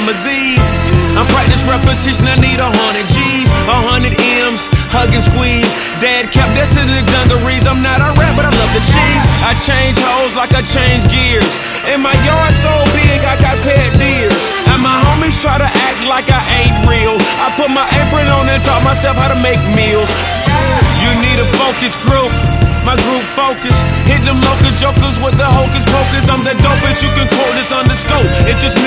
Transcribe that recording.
summer's eve. I'm practice repetition, I need 100 G's, 100 M's, hug and squeeze. Dad kept this in the dungarees. I'm not a rap, but I love the cheese. I change hoes like I change gears. And my yard so big, I got pet deers. And my homies try to act like I ain't real. I put my apron on and taught myself how to make meals. You need a focus group. My group focus, hit them local jokers with the hocus pocus. I'm the dopest, you can quote this on the scope. It's just me